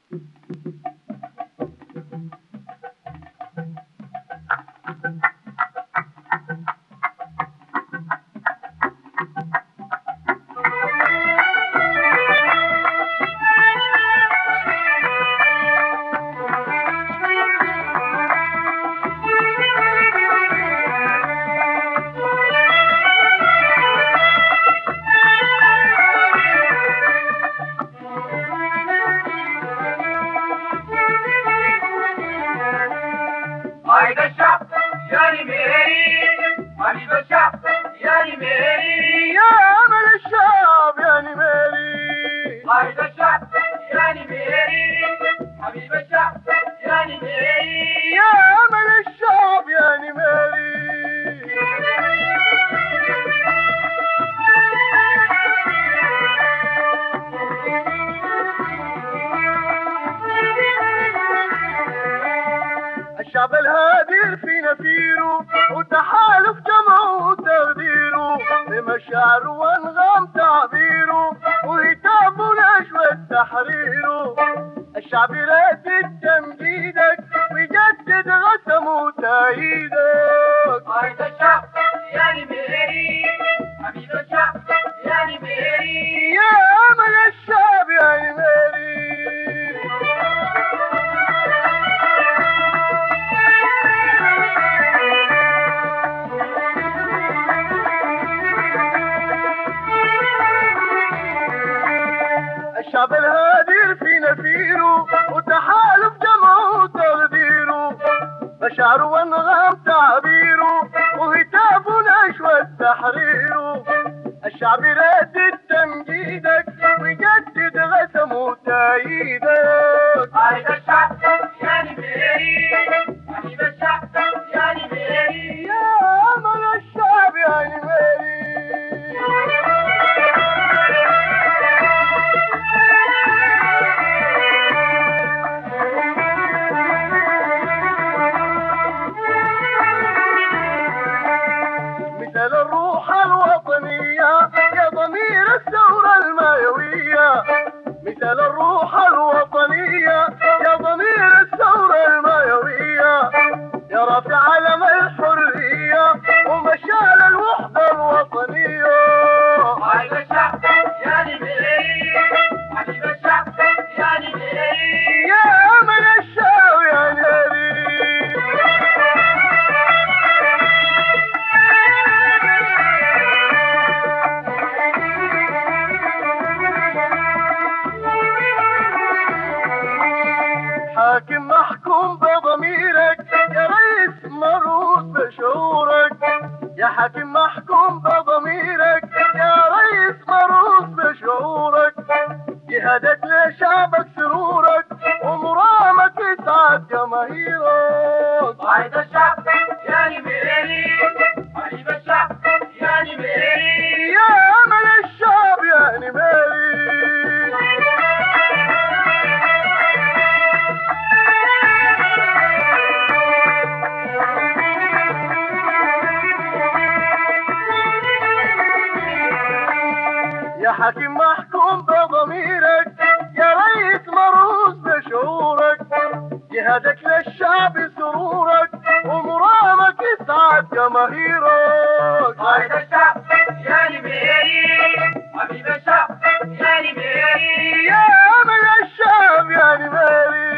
قائد الشعب يعني ميري، حبيب الشعب يعني ميري، يا أمل الشعب يعني ميري. قائد الشعب يعني ميري، حبيب الشعب يعني ميري، يا أمل الشعب يعني ميري. الشعب الهادي في نفيره وتحالف جمعه وتقديره، بمشاعر وانغام تعبيره وهتاف ونشوة تحريره. الشعب يردد تمجيدك ويجدد غسمه وتأييدك. قائد الشعب يعني ميري، حبيب الشعب يعني ميري، يا أمل الشعب يعني ميري. الشعب الهادي في نفيره وتحالف جمعه وتقديره، مشاعره وانغام تعبيره وهتاف ونشوة تحريره. الشعب يردد تمجيدك ويجدد غسمه وتأييدك. قائد الشعب يعني ميري، حبيب الشعب يعني ميري، يا أمل الشعب يعني ميري. مثل الروح الوطنية يا ضمير الثورة المايوية، مثل الروح الوطنية يا ضمير الثورة المايوية، يا رافع علم الحرية ومشال الوحدة الوطنية. قائد الشعب يعني ميري، حبيب الشعب يعني ميري، يا أمل الشعب يعني ميري. حاكم محكوم بضميرك يا ريس مرؤوس بشعورك، يا حاكم محكوم بضميرك يا ريس مرؤوس بشعورك، جهادك لشعبك سرورك ومرامك يسعد جماهيرك. قائد الشعب يعني ميري، حبيب الشعب يعني ميري، يا أمل الشعب يعني ميري. يا حكيم محكوم بضميرك يا ريس مرؤوس بشعورك، جهادك للشعب سرورك ومرامك يسعد جماهيرك. قائد الشعب يعني ميري، حبيب الشعب يعني ميري، يا أمل الشعب يعني ميري.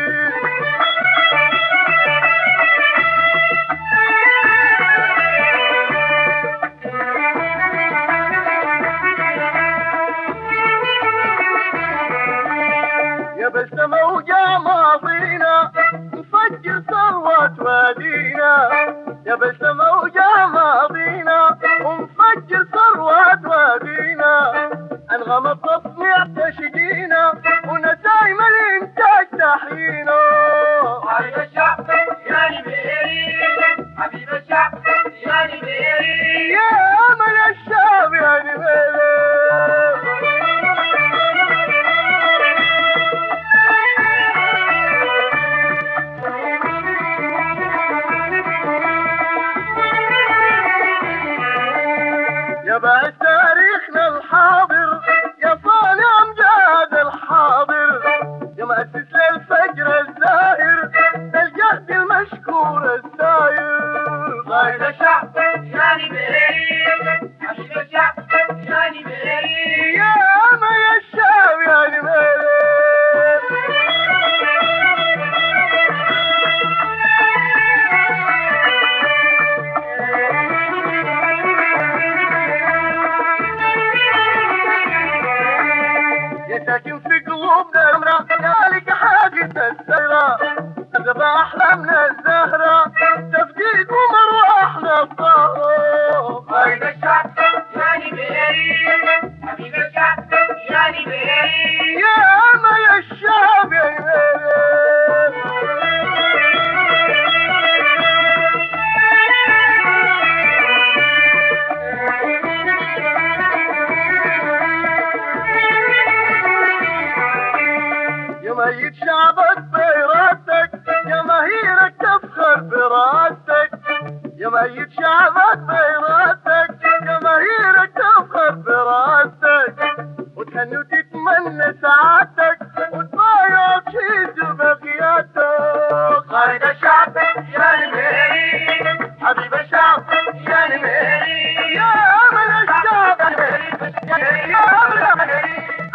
يا بسمة وجا ماضينا نفجر ثروة وادينا، يا بسمة وجا ماضينا ونفجر ثروة وادينا، أنغام التصنيع تشجينا ونسايم الإنتاج تحيينا. قائد الشعب يعني ميري، حبيب الشعب يعني ميري، يا أمل الشعب يعني ميري. في قلوبنا ذلك حاجة السيرة تبقى أحلامنا الزهرة تفديك ومروحنا الطهر. قائد الشعب يا نبيري حبيب الشعب يا نبيري يا أمل الشعب يا نبيري. يميت شعبك بإرادتك جماهيرك تفخر براسك. يميت شعبك بإرادتك جماهيرك تفخر براسك وتهني وتتمنى سعادتك وتبايع بشيز بقيادتك. قائد الشعب يا نبيري حبيب الشعب يا نبيري يا أمل الشعب يا نبيري